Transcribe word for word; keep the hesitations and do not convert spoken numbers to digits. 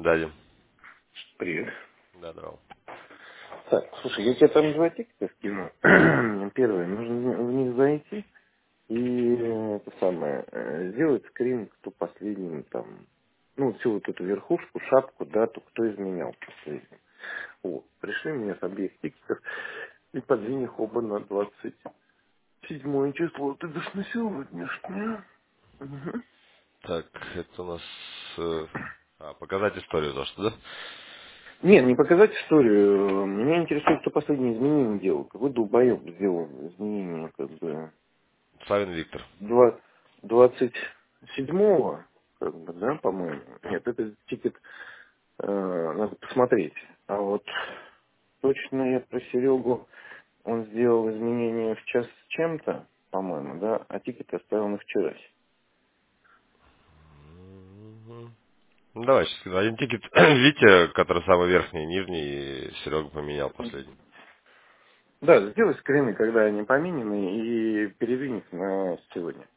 Да, Дим. Привет. Да, здорово. Так, слушай, я тебе там два тикета скину. Первое, нужно в них зайти и э, это самое, э, сделать скрин, кто последним там, ну, всю вот эту верхушку, шапку, дату, кто изменял последним. Вот. Пришли мне с обеих тикетов и подвинь их оба на двадцать седьмое число. Ты дашь на сегодняшнее? Мгм. Так, это у нас... э, А, показать историю, то что, да? Не, не показать историю. Меня интересует, кто последние изменения делал. Какой долбоеб сделал изменения, как бы, Савин Виктор. два- двадцать седьмого, как бы, да, по-моему. Нет, это тикет э, надо посмотреть. А вот точно я про Серегу, он сделал изменения в час с чем-то, по-моему, да, а тикет оставил на вчера. Мгм. Ну, давай, сейчас один тикет. Витя, который самый верхний, нижний, Серега поменял последний. Да, сделай скрины, когда они поменены, и передвинь их на сегодня.